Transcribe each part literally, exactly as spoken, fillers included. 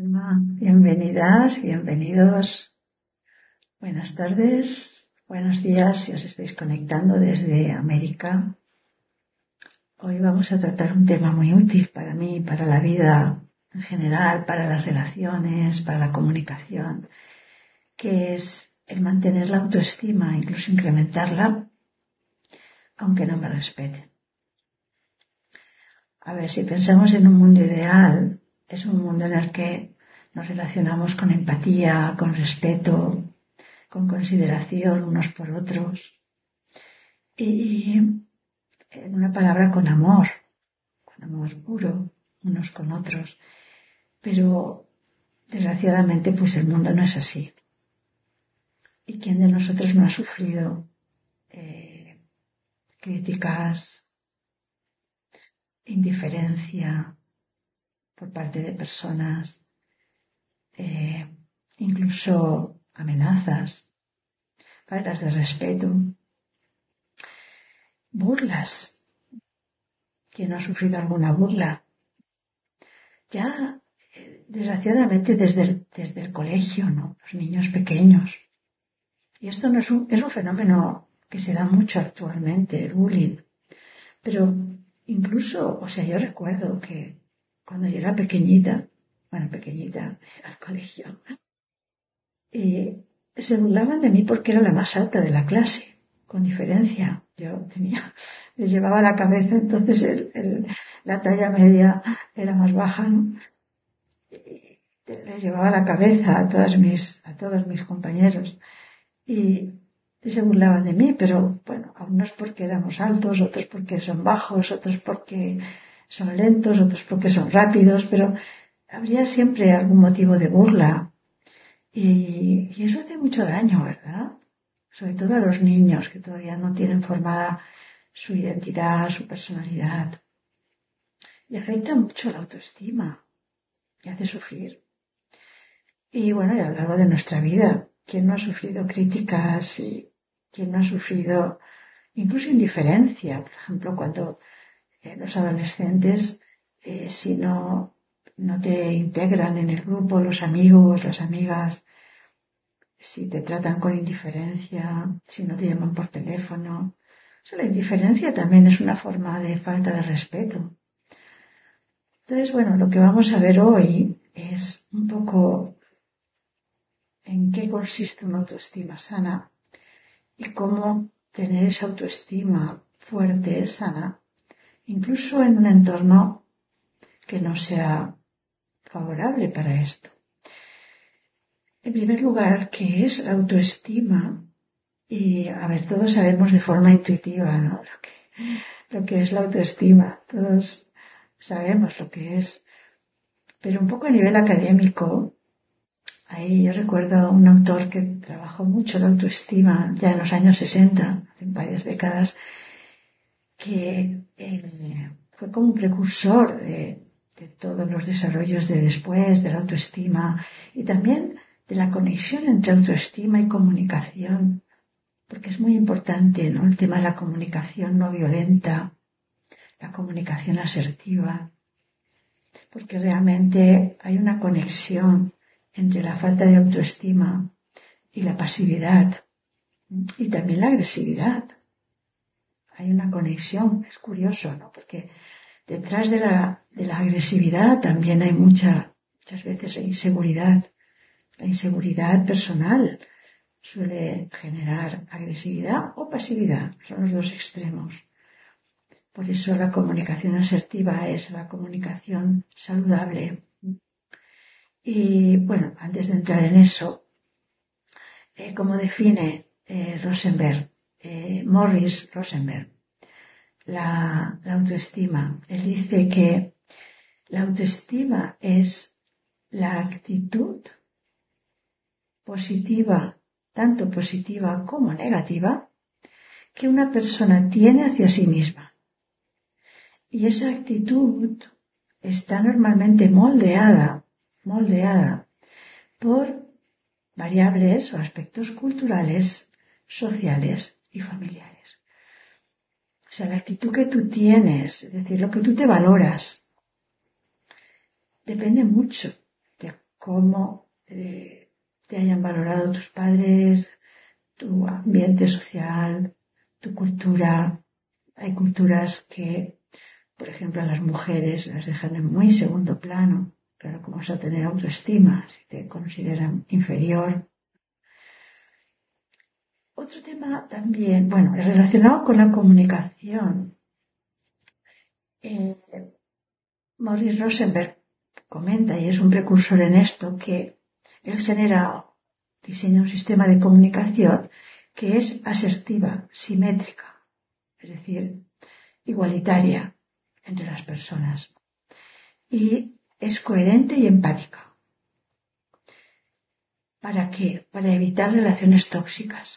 Hola, bienvenidas, bienvenidos. Buenas tardes, buenos días si os estáis conectando desde América. Hoy vamos a tratar un tema muy útil para mí, para la vida en general, para las relaciones, para la comunicación, que es el mantener la autoestima, incluso incrementarla, aunque no me respeten. A ver, si pensamos en un mundo ideal, es un mundo en el que nos relacionamos con empatía, con respeto, con consideración unos por otros y, en una palabra, con amor, con amor puro unos con otros. Pero desgraciadamente pues el mundo no es así. ¿Y quién de nosotros no ha sufrido eh, críticas, indiferencia por parte de personas, eh, incluso amenazas, faltas de respeto, burlas? ¿Quién no ha sufrido alguna burla? Ya, eh, desgraciadamente, desde el, desde el colegio, ¿no? Los niños pequeños. Y esto no es un, es un fenómeno que se da mucho actualmente, el bullying. Pero incluso, o sea, yo recuerdo que cuando yo era pequeñita, bueno, pequeñita, al colegio, y se burlaban de mí porque era la más alta de la clase, con diferencia. Yo tenía, les llevaba la cabeza, entonces el, el, la talla media era más baja, ¿no? Y les llevaba la cabeza a todas mis, a todos mis compañeros. Y se burlaban de mí, pero bueno, unos porque éramos altos, otros porque son bajos, otros porque son lentos, otros porque son rápidos, pero habría siempre algún motivo de burla. Y, y eso hace mucho daño, ¿verdad? Sobre todo a los niños que todavía no tienen formada su identidad, su personalidad. Y afecta mucho la autoestima y hace sufrir. Y bueno, y a lo largo de nuestra vida, ¿quién no ha sufrido críticas y quién no ha sufrido incluso indiferencia? Por ejemplo, cuando eh, los adolescentes, eh, si no, no te integran en el grupo, los amigos, las amigas, si te tratan con indiferencia, si no te llaman por teléfono. O sea, la indiferencia también es una forma de falta de respeto. Entonces, bueno, lo que vamos a ver hoy es un poco en qué consiste una autoestima sana y cómo tener esa autoestima fuerte, sana, incluso en un entorno que no sea favorable para esto. En primer lugar, ¿qué es la autoestima? Y, a ver, todos sabemos de forma intuitiva, ¿no? Lo que, lo que es la autoestima. Todos sabemos lo que es. Pero un poco a nivel académico, ahí yo recuerdo un autor que trabajó mucho la autoestima ya en los años sesenta, hace varias décadas, que eh, fue como un precursor de, de todos los desarrollos de después, de la autoestima y también de la conexión entre autoestima y comunicación, porque es muy importante, ¿no? El tema de la comunicación no violenta, la comunicación asertiva, porque realmente hay una conexión entre la falta de autoestima y la pasividad y también la agresividad. Hay una conexión, es curioso, ¿no? Porque detrás de la, de la agresividad también hay mucha, muchas veces la inseguridad. La inseguridad personal suele generar agresividad o pasividad, son los dos extremos. Por eso la comunicación asertiva es la comunicación saludable. Y bueno, antes de entrar en eso, eh, ¿cómo define eh, Rosenberg, eh, Morris Rosenberg, la, la autoestima? Él dice que la autoestima es la actitud positiva, tanto positiva como negativa, que una persona tiene hacia sí misma. Y esa actitud está normalmente moldeada, moldeada por variables o aspectos culturales, sociales y familiares. O sea, la actitud que tú tienes, es decir, lo que tú te valoras, depende mucho de cómo eh, te hayan valorado tus padres, tu ambiente social, tu cultura. Hay culturas que, por ejemplo, a las mujeres las dejan en muy segundo plano. Claro, ¿cómo vas a tener autoestima si te consideran inferior? Otro tema también, bueno, relacionado con la comunicación. Eh, Maurice Rosenberg comenta, y es un precursor en esto, que él genera, diseña un sistema de comunicación que es asertiva, simétrica, es decir, igualitaria entre las personas. Y es coherente y empática. ¿Para qué? Para evitar relaciones tóxicas.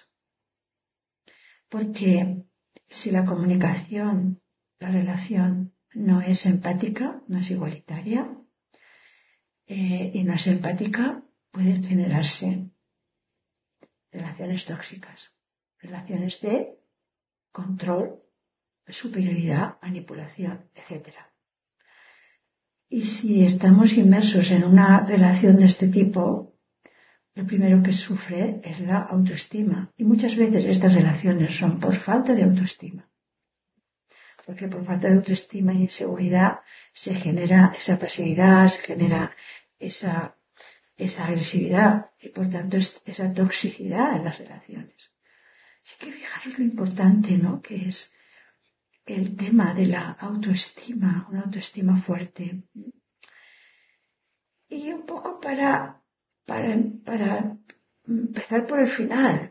Porque si la comunicación, la relación no es empática, no es igualitaria, eh, y no es empática, pueden generarse relaciones tóxicas, relaciones de control, superioridad, manipulación, etcétera. Y si estamos inmersos en una relación de este tipo, lo primero que sufre es la autoestima. Y muchas veces estas relaciones son por falta de autoestima. Porque por falta de autoestima e inseguridad se genera esa pasividad, se genera esa, esa agresividad y por tanto esa toxicidad en las relaciones. Así que fijaros lo importante, ¿no?, que es el tema de la autoestima, una autoestima fuerte. Y un poco para, para, para empezar por el final,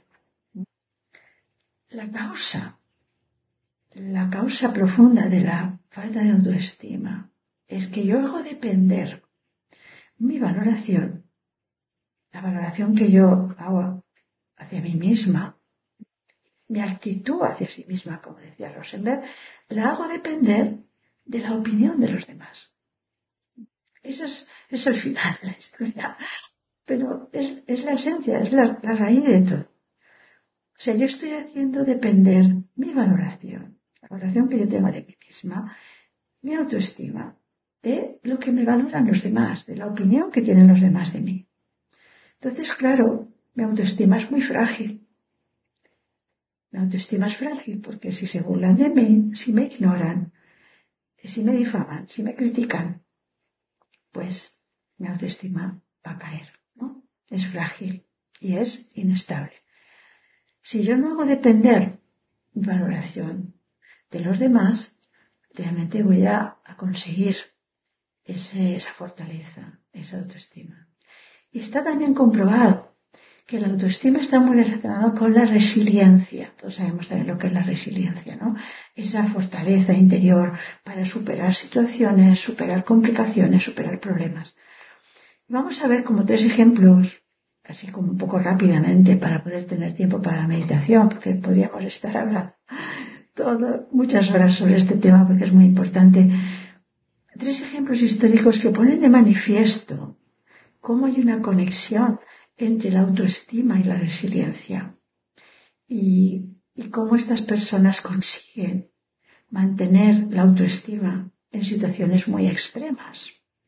la causa, la causa profunda de la falta de autoestima es que yo hago depender mi valoración, la valoración que yo hago hacia mí misma, mi actitud hacia sí misma, como decía Rosenberg, la hago depender de la opinión de los demás. Ese es, es el final de la historia, pero es, es la esencia, es la, la raíz de todo. O sea, yo estoy haciendo depender mi valoración, la valoración que yo tengo de mí misma, mi autoestima, de lo que me valoran los demás, de la opinión que tienen los demás de mí. Entonces, claro, mi autoestima es muy frágil. Mi autoestima es frágil porque si se burlan de mí, si me ignoran, si me difaman, si me critican, pues mi autoestima va a caer, ¿no? Es frágil y es inestable. Si yo no hago depender mi valoración de los demás, realmente voy a, a conseguir ese, esa fortaleza, esa autoestima. Y está también comprobado que la autoestima está muy relacionada con la resiliencia. Todos sabemos también lo que es la resiliencia, ¿no? Esa fortaleza interior para superar situaciones, superar complicaciones, superar problemas. Vamos a ver como tres ejemplos, así como un poco rápidamente, para poder tener tiempo para la meditación, porque podríamos estar hablando todo, muchas horas sobre este tema, porque es muy importante. Tres ejemplos históricos que ponen de manifiesto cómo hay una conexión entre la autoestima y la resiliencia y, y cómo estas personas consiguen mantener la autoestima en situaciones muy extremas.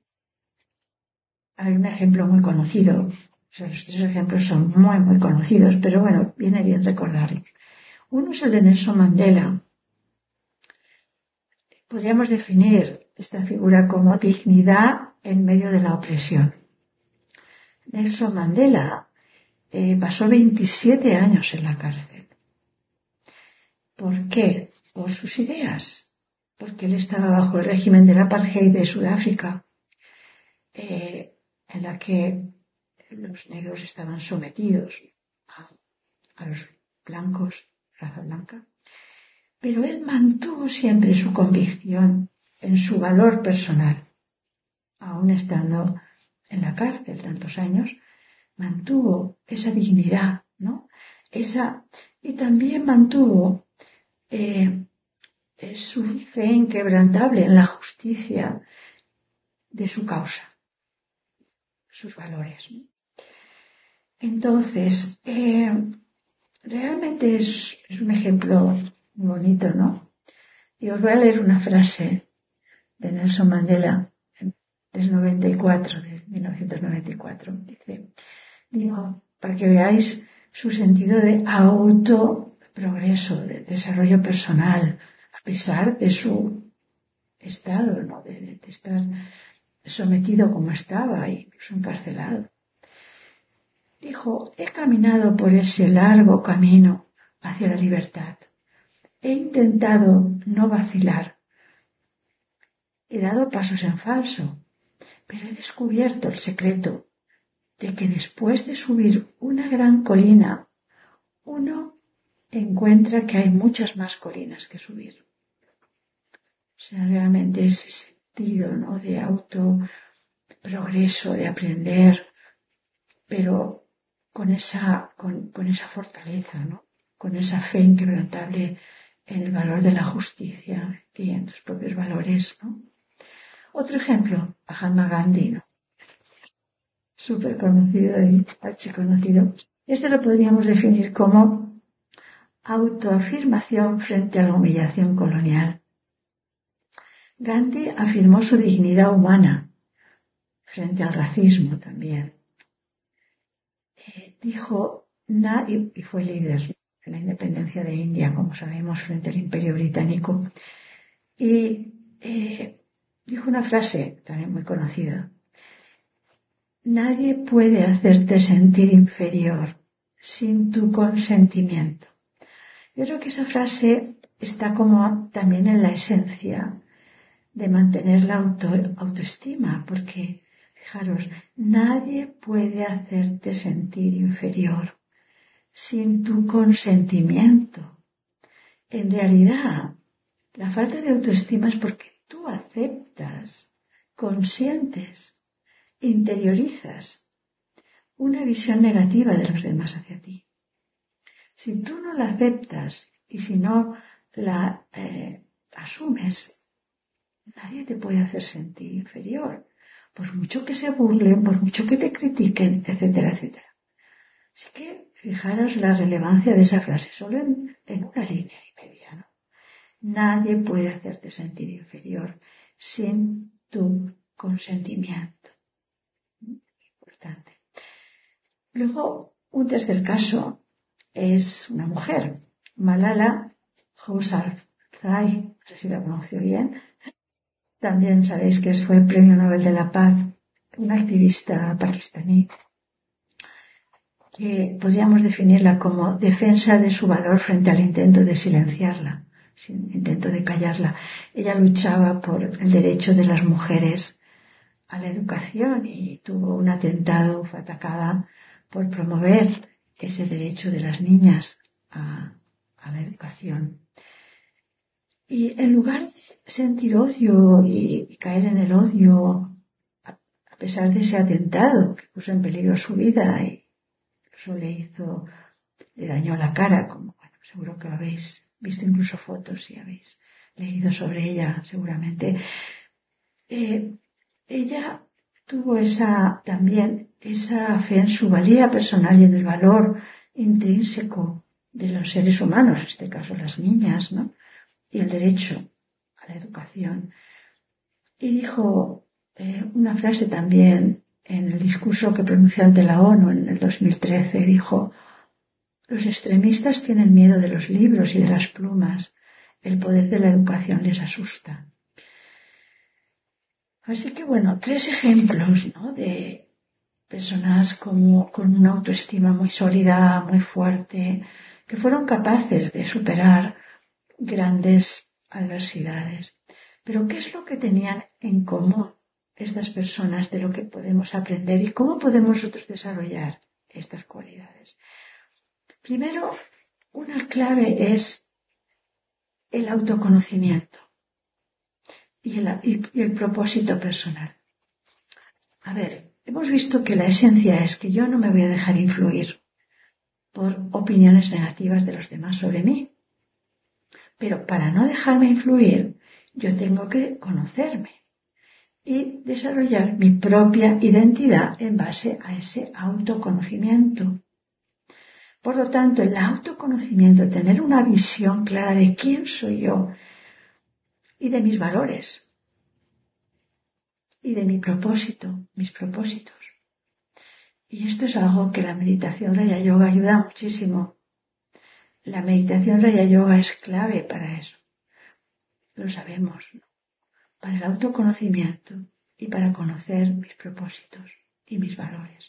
Hay un ejemplo muy conocido, o sea, los tres ejemplos son muy, muy conocidos, pero bueno, viene bien recordarlos. Uno es el de Nelson Mandela. Podríamos definir esta figura como dignidad en medio de la opresión. Nelson Mandela eh, pasó veintisiete años en la cárcel. ¿Por qué? Por sus ideas. Porque él estaba bajo el régimen del apartheid de Sudáfrica, eh, en la que los negros estaban sometidos a, a los blancos, raza blanca. Pero él mantuvo siempre su convicción en su valor personal, aun estando en la cárcel tantos años, mantuvo esa dignidad, ¿no? Esa, y también mantuvo eh, su fe inquebrantable en la justicia de su causa, sus valores, ¿no? Entonces, eh, realmente es, es un ejemplo muy bonito, ¿no? Y os voy a leer una frase de Nelson Mandela del noventa y cuatro, del mil novecientos noventa y cuatro. Dice, digo, para que veáis su sentido de autoprogreso, de desarrollo personal, a pesar de su estado, ¿no? de, de, de estar sometido como estaba, incluso encarcelado. Dijo, he caminado por ese largo camino hacia la libertad. He intentado no vacilar. He dado pasos en falso, pero he descubierto el secreto de que después de subir una gran colina, uno encuentra que hay muchas más colinas que subir. O sea, realmente ese sentido, ¿no? de autoprogreso, de aprender, pero con esa, con, con esa fortaleza, ¿no? Con esa fe inquebrantable en el valor de la justicia y en tus propios valores, ¿no? Otro ejemplo, Mahatma Gandhi, ¿no? Súper conocido y archiconocido. Este lo podríamos definir como autoafirmación frente a la humillación colonial. Gandhi afirmó su dignidad humana frente al racismo también. Eh, dijo, na, y, y fue líder en la independencia de India, como sabemos, frente al Imperio Británico. Y eh, dijo una frase también muy conocida. Nadie puede hacerte sentir inferior sin tu consentimiento. Yo creo que esa frase está como también en la esencia de mantener la auto, autoestima, porque, fijaros, nadie puede hacerte sentir inferior sin tu consentimiento. En realidad, la falta de autoestima es porque tú aceptas, consientes, interiorizas una visión negativa de los demás hacia ti. Si tú no la aceptas y si no la eh, asumes, nadie te puede hacer sentir inferior, por mucho que se burlen, por mucho que te critiquen, etcétera, etcétera. Así que fijaros la relevancia de esa frase, solo en, en una línea y media, ¿no? Nadie puede hacerte sentir inferior sin tu consentimiento. Importante. Luego, un tercer caso es una mujer, Malala Yousafzai, no sé si la pronuncio bien. También sabéis que fue Premio Nobel de la Paz, una activista pakistaní, que podríamos definirla como defensa de su valor frente al intento de silenciarla, intento de callarla. Ella luchaba por el derecho de las mujeres a la educación y tuvo un atentado, fue atacada por promover ese derecho de las niñas a, a la educación. Y en lugar de sentir odio y, y caer en el odio, a, a pesar de ese atentado que puso en peligro su vida y incluso le hizo, le dañó la cara, como bueno, seguro que lo habéis visto incluso fotos y habéis leído sobre ella seguramente. Eh, ella tuvo esa, también esa fe en su valía personal y en el valor intrínseco de los seres humanos, en este caso las niñas, ¿no? Y el derecho a la educación. Y dijo eh, una frase también en el discurso que pronunció ante la ONU en el dos mil trece, dijo, los extremistas tienen miedo de los libros y de las plumas, el poder de la educación les asusta. Así que bueno, tres ejemplos, ¿no? De personas como, con una autoestima muy sólida, muy fuerte, que fueron capaces de superar grandes adversidades. Pero ¿qué es lo que tenían en común estas personas, de lo que podemos aprender y cómo podemos nosotros desarrollar estas cualidades? Primero, una clave es el autoconocimiento y el, y, y el propósito personal. A ver, hemos visto que la esencia es que yo no me voy a dejar influir por opiniones negativas de los demás sobre mí. Pero para no dejarme influir, yo tengo que conocerme y desarrollar mi propia identidad en base a ese autoconocimiento. Por lo tanto, el autoconocimiento, tener una visión clara de quién soy yo y de mis valores y de mi propósito, mis propósitos. Y esto es algo que la meditación Raya Yoga ayuda muchísimo. La meditación Raya Yoga es clave para eso. Lo sabemos, ¿no? Para el autoconocimiento y para conocer mis propósitos y mis valores.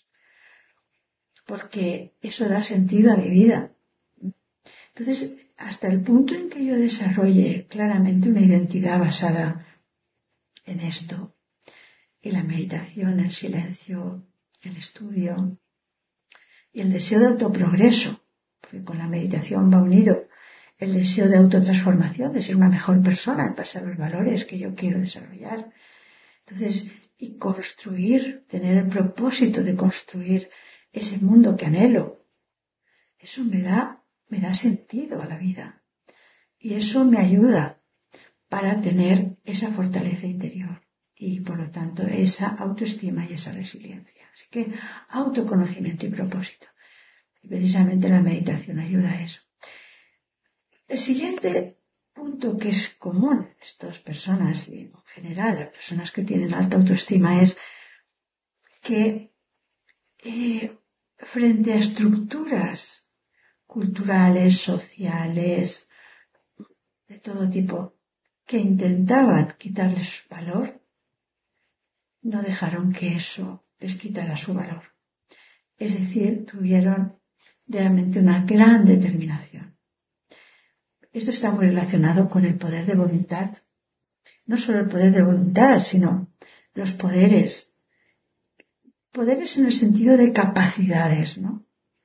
Porque eso da sentido a mi vida. Entonces, hasta el punto en que yo desarrolle claramente una identidad basada en esto, y la meditación, el silencio, el estudio y el deseo de autoprogreso, porque con la meditación va unido el deseo de autotransformación, de ser una mejor persona en base a los valores que yo quiero desarrollar. Entonces, y construir, tener el propósito de construir ese mundo que anhelo, eso me da, me da sentido a la vida. Y eso me ayuda para tener esa fortaleza interior y, por lo tanto, esa autoestima y esa resiliencia. Así que autoconocimiento y propósito. Y precisamente la meditación ayuda a eso. El siguiente punto que es común en estas personas y en general las personas que tienen alta autoestima es que eh, frente a estructuras culturales, sociales, de todo tipo, que intentaban quitarles valor, no dejaron que eso les quitara su valor. Es decir, tuvieron realmente una gran determinación. Esto está muy relacionado con el poder de voluntad. No solo el poder de voluntad, sino los poderes. Poderes en el sentido de capacidades, ¿no?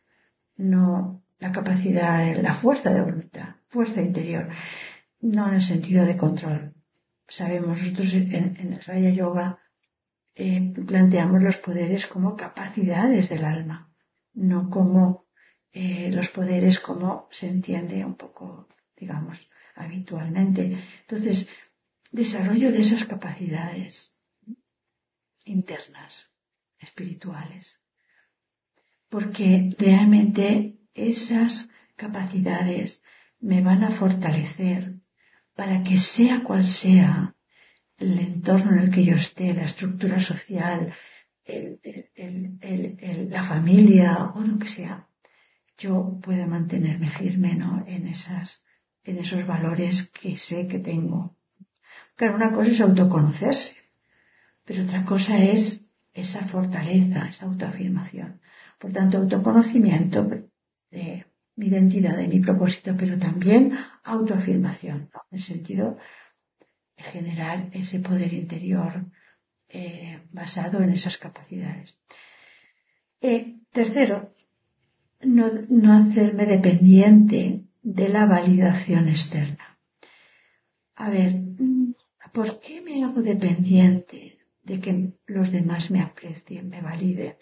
No la capacidad, la fuerza de voluntad, fuerza interior. No en el sentido de control. Sabemos, nosotros en, en el Raya Yoga eh, planteamos los poderes como capacidades del alma, no como eh, los poderes como se entiende un poco, digamos, habitualmente. Entonces, desarrollo de esas capacidades internas, espirituales, porque realmente esas capacidades me van a fortalecer para que sea cual sea el entorno en el que yo esté, la estructura social, el, el, el, el, la familia o lo que sea, yo pueda mantenerme firme, ¿no? en, esas, en esos valores que sé que tengo. Claro, una cosa es autoconocerse, pero otra cosa es esa fortaleza, esa autoafirmación. Por tanto, autoconocimiento de mi identidad, de mi propósito, pero también autoafirmación, ¿no? En el sentido de generar ese poder interior eh, basado en esas capacidades. Eh, tercero, no, no hacerme dependiente de la validación externa. A ver, ¿por qué me hago dependiente de que los demás me aprecien, me validen?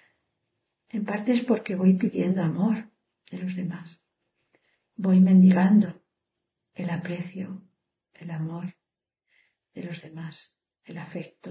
En parte es porque voy pidiendo amor de los demás. Voy mendigando el aprecio, el amor de los demás, el afecto.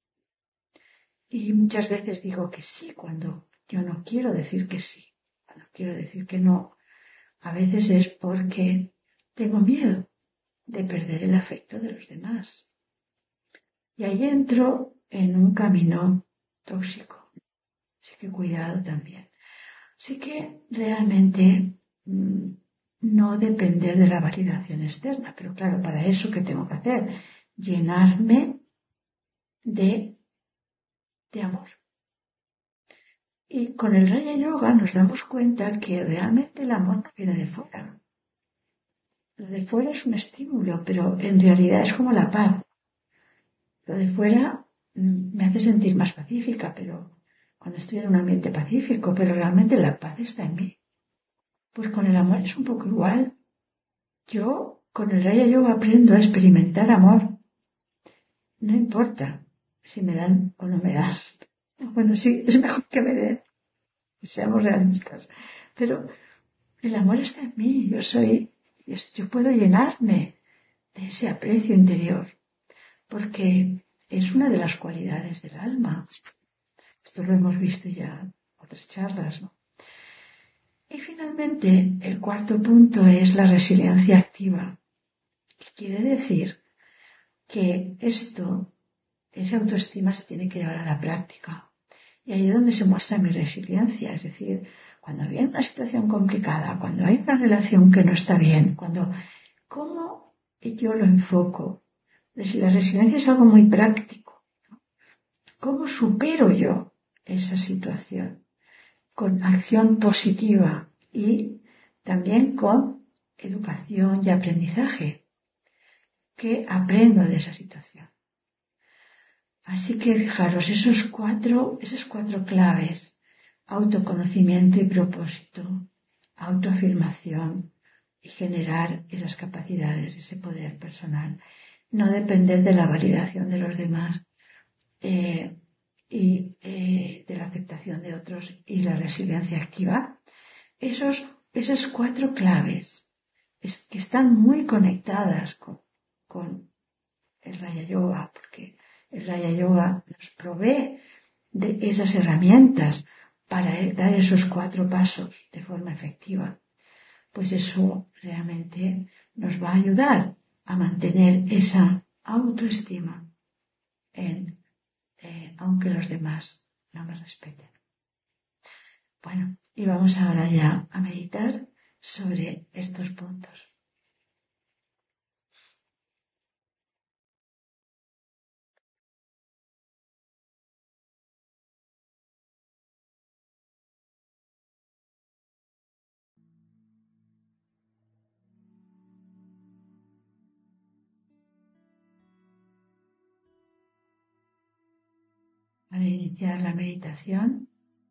Y muchas veces digo que sí cuando yo no quiero decir que sí, cuando quiero decir que no. A veces es porque tengo miedo de perder el afecto de los demás. Y ahí entro en un camino tóxico. Así que cuidado también. Así que realmente mmm, no depender de la validación externa. Pero claro, para eso, ¿qué tengo que hacer? Llenarme de, de amor. Y con el Raya Yoga nos damos cuenta que realmente el amor no viene de fuera. Lo de fuera es un estímulo, pero en realidad es como la paz. Lo de fuera mmm, me hace sentir más pacífica, pero cuando estoy en un ambiente pacífico, pero realmente la paz está en mí. Pues con el amor es un poco igual. Yo con el Raya Yoga aprendo a experimentar amor. No importa si me dan o no me dan. Bueno, sí, es mejor que me den. Seamos realistas. Pero el amor está en mí. Yo soy, yo puedo llenarme de ese aprecio interior. Porque es una de las cualidades del alma. Esto lo hemos visto ya en otras charlas, ¿no? Y finalmente, el cuarto punto es la resiliencia activa. Que quiere decir que esto esa autoestima se tiene que llevar a la práctica. Y ahí es donde se muestra mi resiliencia, es decir, cuando viene una situación complicada, cuando hay una relación que no está bien, cuando, ¿cómo yo lo enfoco? La resiliencia es algo muy práctico. ¿Cómo supero yo esa situación? Con acción positiva y también con educación y aprendizaje. ¿Qué aprendo de esa situación? Así que fijaros, esos cuatro, esas cuatro claves, autoconocimiento y propósito, autoafirmación y generar esas capacidades, ese poder personal, no depender de la validación de los demás eh, y eh, de la aceptación de otros y la resiliencia activa. Esos, esas cuatro claves es, que están muy conectadas con, con el Raya Yoga, porque el Raya Yoga nos provee de esas herramientas para dar esos cuatro pasos de forma efectiva. Pues eso realmente nos va a ayudar a mantener esa autoestima, en, eh, aunque los demás no me respeten. Bueno, y vamos ahora ya a meditar sobre estos puntos. Para iniciar la meditación,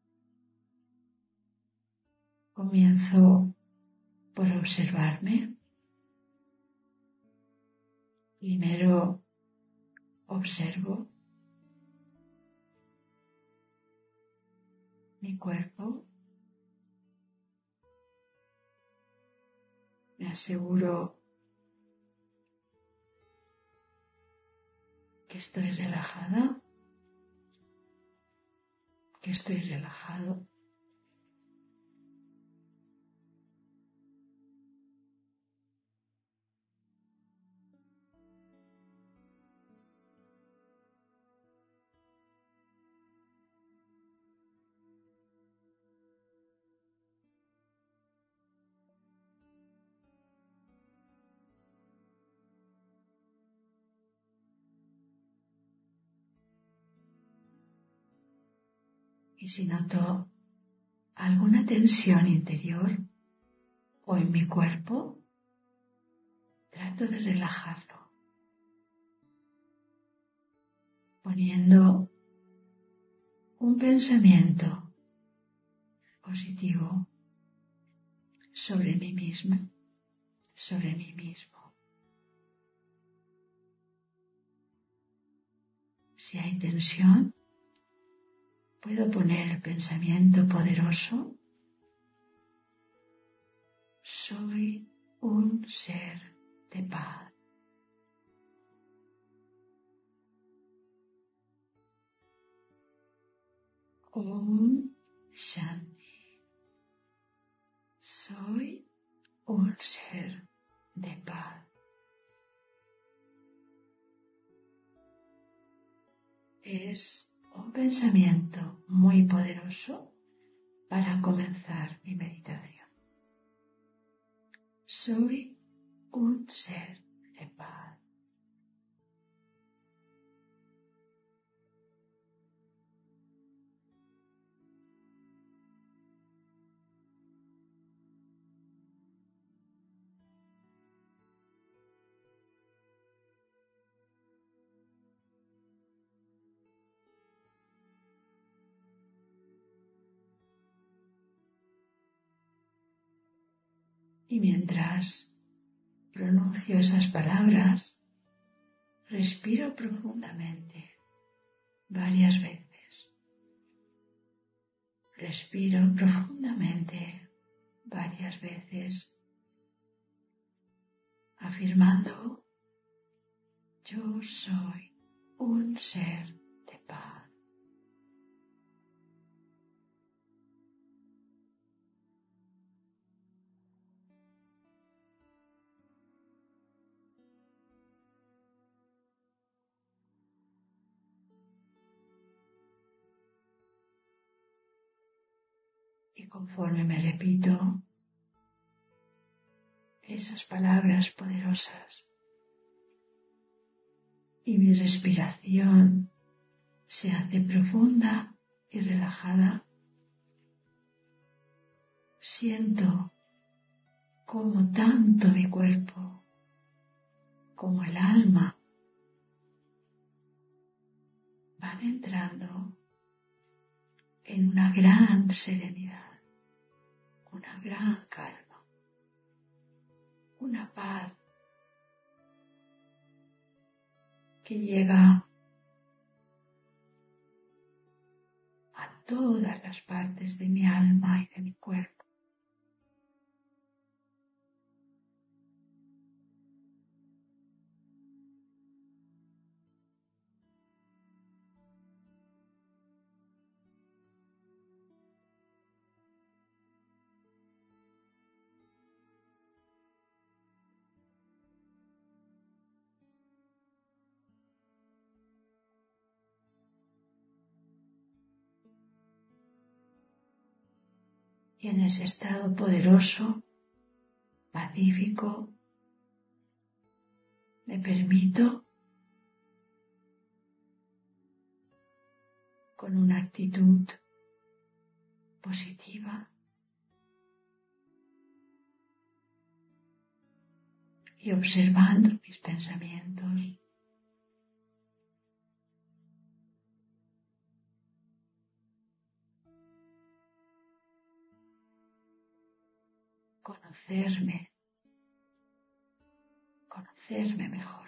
comienzo por observarme. Primero observo mi cuerpo, me aseguro que estoy relajada, que estoy relajado. Y si noto alguna tensión interior o en mi cuerpo, trato de relajarlo, poniendo un pensamiento positivo sobre mí misma, sobre mí mismo. Si hay tensión, puedo poner el pensamiento poderoso: soy un ser de paz. Om Shanti. Soy un ser de paz. Es un pensamiento muy poderoso para comenzar mi meditación. Soy un ser de paz. Y mientras pronuncio esas palabras, respiro profundamente varias veces. Respiro profundamente varias veces, afirmando: yo soy un ser de paz. conforme me repito esas palabras poderosas y mi respiración se hace profunda y relajada, siento como tanto mi cuerpo como el alma van entrando en una gran serenidad, una gran calma, una paz que llega a todas las partes de mi alma y de mi cuerpo. Y en ese estado poderoso, pacífico, me permito, con una actitud positiva y observando mis pensamientos, conocerme, conocerme mejor.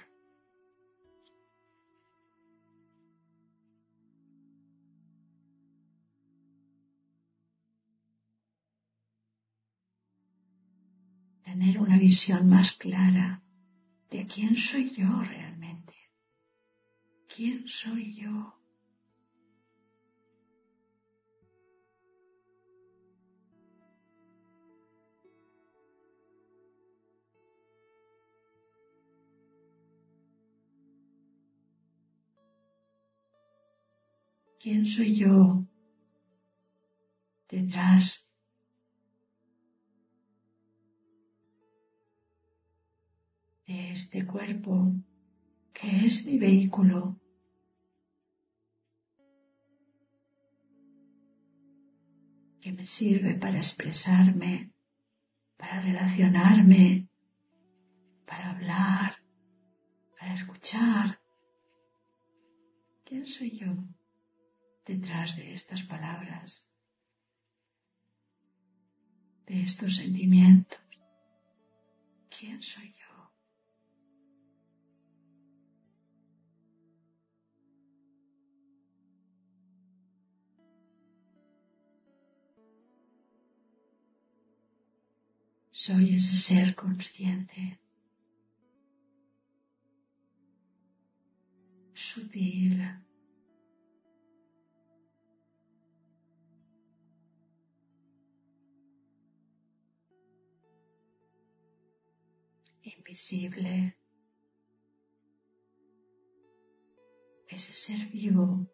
Tener una visión más clara de quién soy yo realmente. ¿Quién soy yo? ¿Quién soy yo detrás de este cuerpo que es mi vehículo? Que me sirve para expresarme, para relacionarme, para hablar, para escuchar. ¿Quién soy yo detrás de estas palabras, de estos sentimientos? ¿Quién soy yo? Soy ese ser consciente, sutil, invisible, ese ser vivo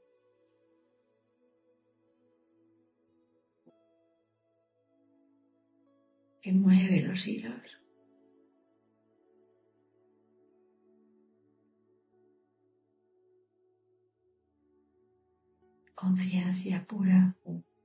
que mueve los hilos. Conciencia pura.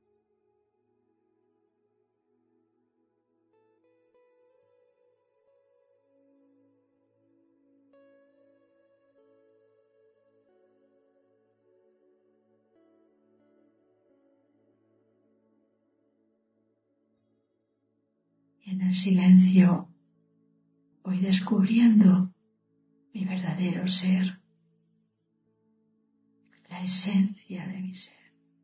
Y en el silencio voy descubriendo mi verdadero ser, la esencia de mi ser.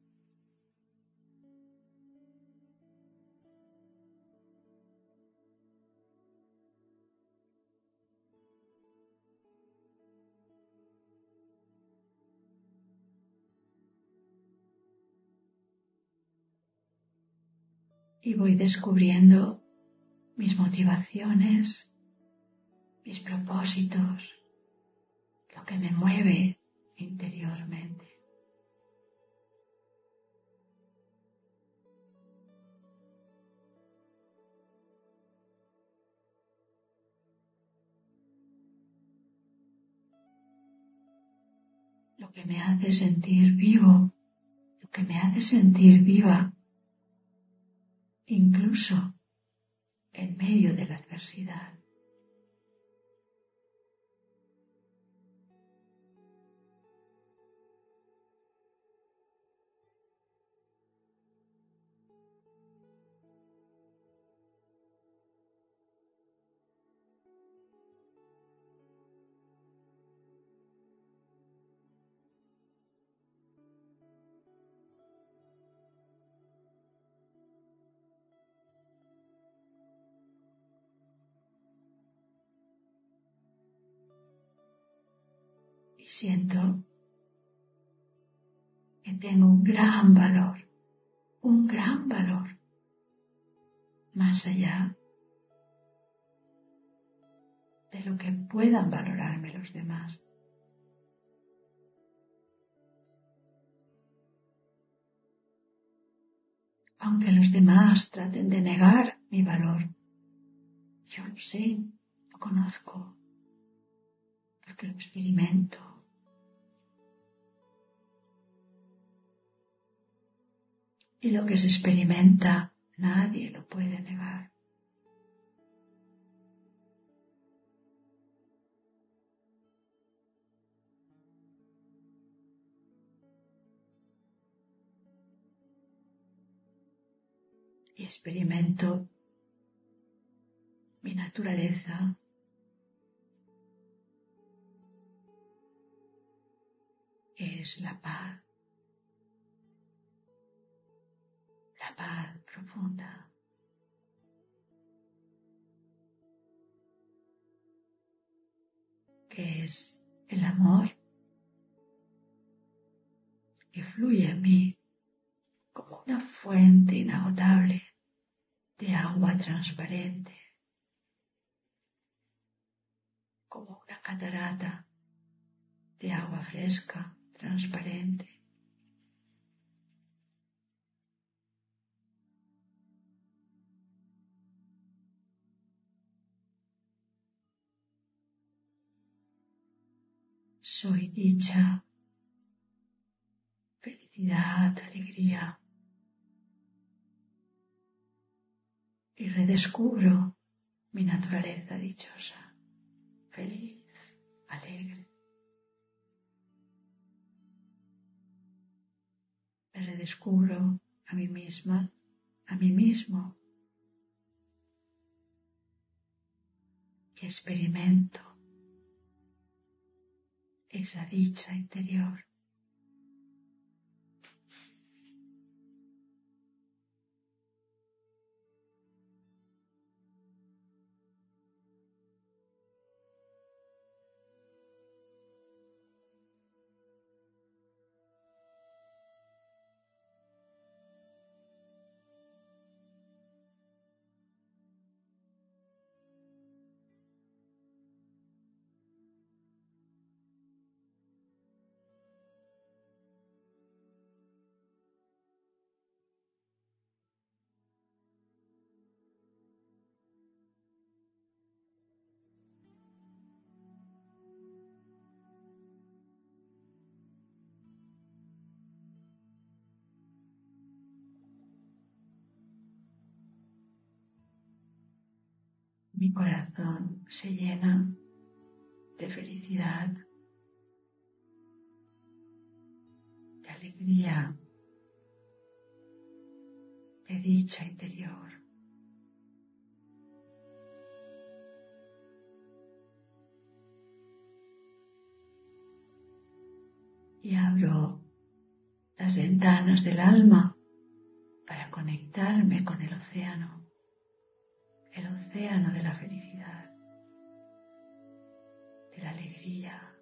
Y voy descubriendo mis motivaciones, mis propósitos, lo que me mueve interiormente. lo que me hace sentir vivo, lo que me hace sentir viva, incluso en medio de la adversidad. Y siento que tengo un gran valor, un gran valor, más allá de lo que puedan valorarme los demás. Aunque los demás traten de negar mi valor, yo lo sé, lo conozco, porque lo experimento. Y lo que se experimenta, nadie lo puede negar. Y experimento mi naturaleza, que es la paz, la paz profunda. Que es el amor que fluye en mí como una fuente inagotable de agua transparente, como una catarata de agua fresca, transparente. Soy dicha, felicidad, alegría. Y redescubro mi naturaleza dichosa, feliz, alegre. Me redescubro a mí misma, a mí mismo. Y experimento esa dicha interior. Mi corazón se llena de felicidad, de alegría, de dicha interior. Y abro las ventanas del alma para conectarme con el océano, el océano de la felicidad, de la alegría,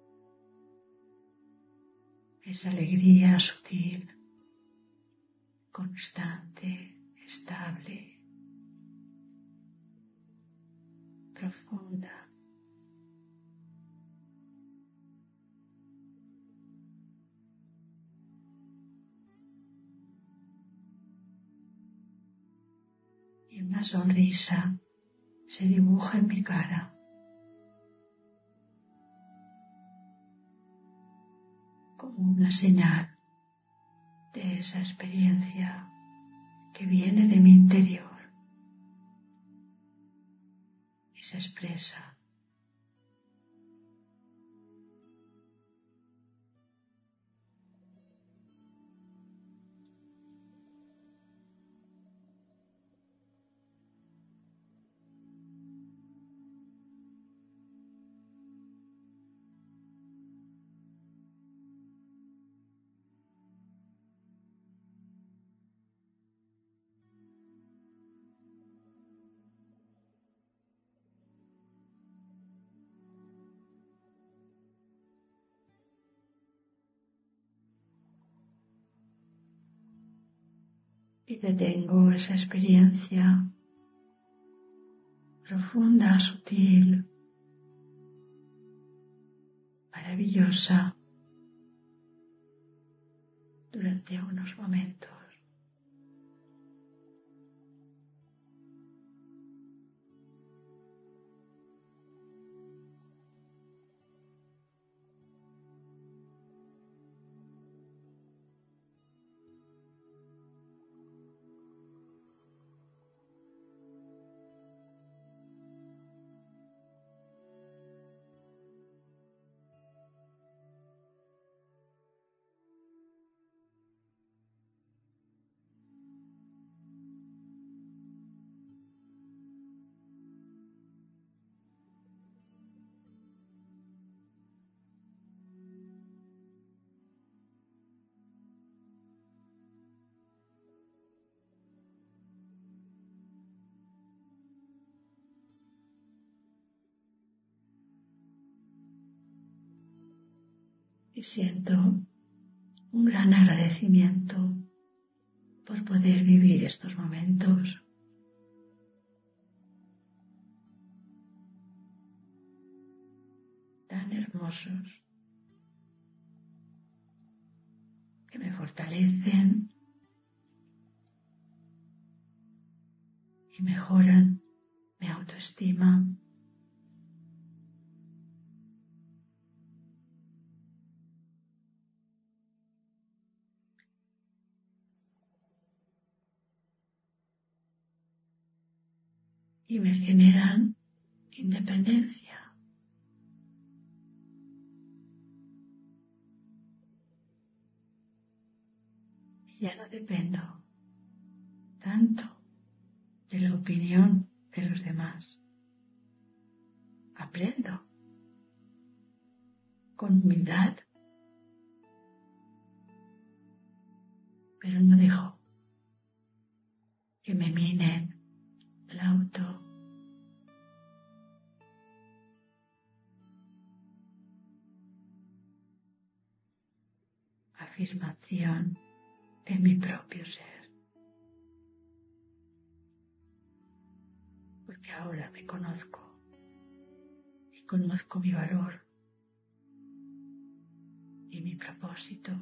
esa alegría sutil, constante, estable, profunda. Y una sonrisa se dibuja en mi cara. como una señal de esa experiencia que viene de mi interior y se expresa. Y detengo esa experiencia profunda, sutil, maravillosa durante unos momentos. Y siento un gran agradecimiento por poder vivir estos momentos tan hermosos que me fortalecen y mejoran mi autoestima. Y me generan independencia. Y ya no dependo tanto de la opinión de los demás. Aprendo con humildad, pero no dejo que me minen la auto. Afirmación en mi propio ser. Porque ahora me conozco y conozco mi valor y mi propósito.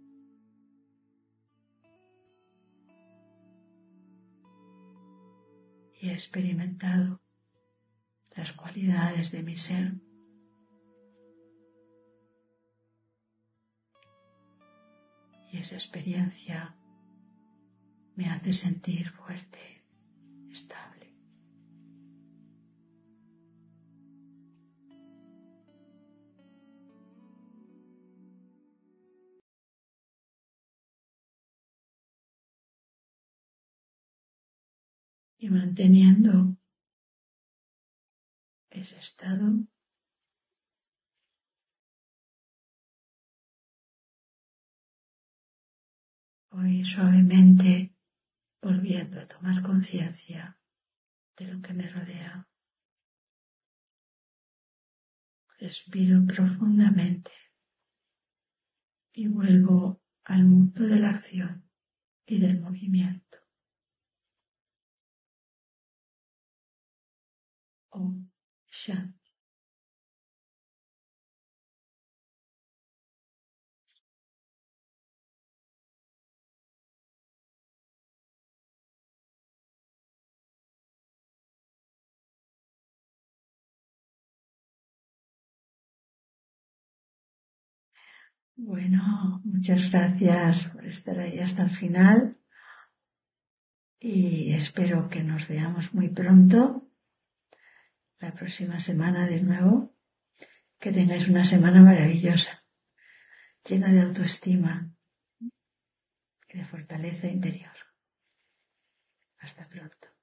Y he experimentado las cualidades de mi ser. Y esa experiencia me hace sentir fuerte, estable. Y manteniendo ese estado, voy suavemente volviendo a tomar conciencia de lo que me rodea. Respiro profundamente y vuelvo al mundo de la acción y del movimiento. Om Shanti. Bueno, muchas gracias por estar ahí hasta el final y espero que nos veamos muy pronto, la próxima semana de nuevo. Que tengáis una semana maravillosa, llena de autoestima y de fortaleza interior. Hasta pronto.